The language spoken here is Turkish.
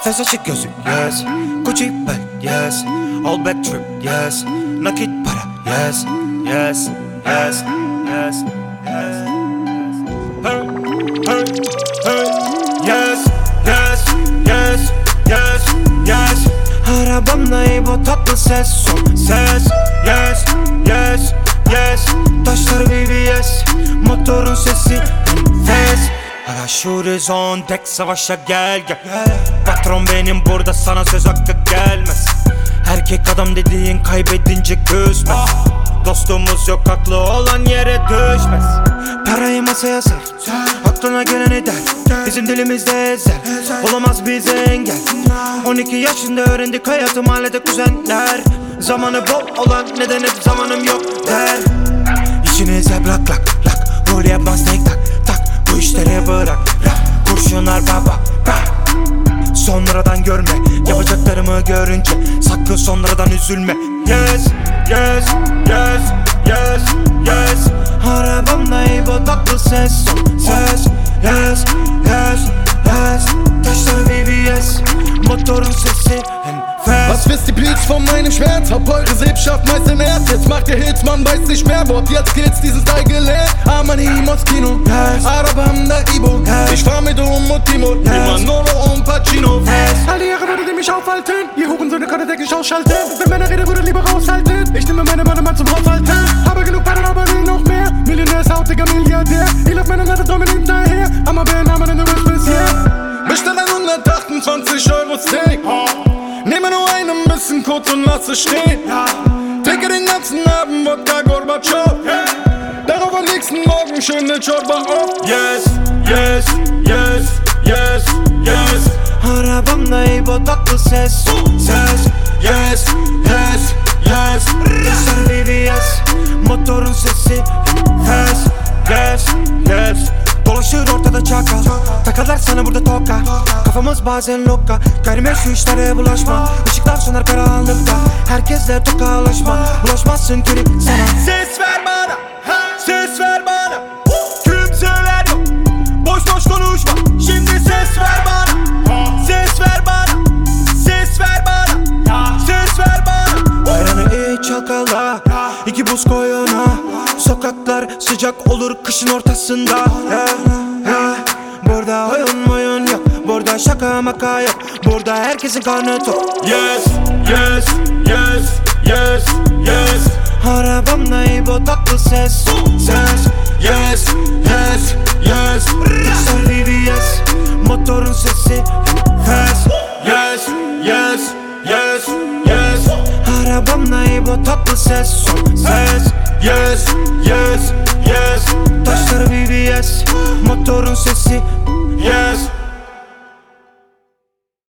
Fes açık gözü yes, Gucci bag yes, all back trip yes, nakit para yes, yes, yes, yes, yes. Hey, hey, hey, yes, yes, yes, yes, yes. Arabamda İbo tatlı ses, son ses, yes, yes, yes. Taşlar BBS, motorun sesi enfes. Shooters on deck, savaşa gel gel. Patron benim, burada sana söz hakkı gelmez. Erkek adam dediğin kaybedince küsmez. Dostumuz yok, haklı olan yere düşmez. Parayı masaya ser, aklına geleni der. Bizim dilimizde ezel, olamaz bize engel. 12 yaşında öğrendik hayatı mahallede kuzenler. Zamanı bol olan neden hep zamanım yok der. İşinize blak lak lak, rol yapmaz tek tak tak. Bu işleri bırak, rap, kurşunlar baba rap. Sonradan görme, yapacaklarımı görünce sakın sonradan üzülme. Yes, yes, yes, yes, yes. Arabamda İbo tatlı ses, son ses, yes, yes, yes. Taşlar BBS, motorun sesi enfes. Was wisst die Beats von meinem Schmerz? Hab eure Sippschaft meist im Herz. Jetzt macht der Hits, man weiß nicht mehr. Wort, jetzt geht's diesen Style gelernt. Armani Moschino, yes. Arabamda İbo, yes. Ich fahr mit und Timo, yes. Manolo und Pacino, yes. All die Jahre würde die mich aufhalten. Ihr Hurensöhne könnt täglich ausschalten. Wenn meine Rede würde lieber raushalten. Ich nehme meine Mann mal zum Haushalten. Habe genug Pannen, aber will noch mehr. Millionär, sautiger Milliardär. Ich lauf meine Nette Daumen hinterher. Amma Namen in der Welt bisher. Bestell ein 128 Euro Steak. Nehme nur ein bisschen Kot und lass es stehen. Trinke den ganzen Abend Wodka Gorbatschow. Darauf am nächsten Morgen schön den Chorba auf. Yes, yes, yes, yes, yes. Arabamda İbo tatlı ses, son ses, yes, yes, yes. Taşlar BBS, motorun sesi enfes, yes, yes. Dolaşır ortada çakal, takarlar sana burada toka. Kafamız bazen loka, gayrimeşru işlere bulaşma. Işıklar söner karanlıkta, herkesle tokalaşma. Bulaşmazsın ki sana. Ses ver bana, ses ver bana. Kimseler yok, boş boş konuşma. Şimdi ses ver bana, ses ver bana, ses ver bana, ses ver bana. Ayranı iç çalkala, 2 buz koy ona. Sokaklar sıcak olur kışın ortasında. Burada oyun yok, burada şaka maka yok. Burada herkesin karnı tok. Yes, yes, yes, yes, yes. Arabamda İbo tatlı ses, son ses, yes, yes, yes. Taşlar BBS, motorun sesi enfes, yes, yes, yes, yes. Arabamda İbo tatlı ses, son ses, yes, yes,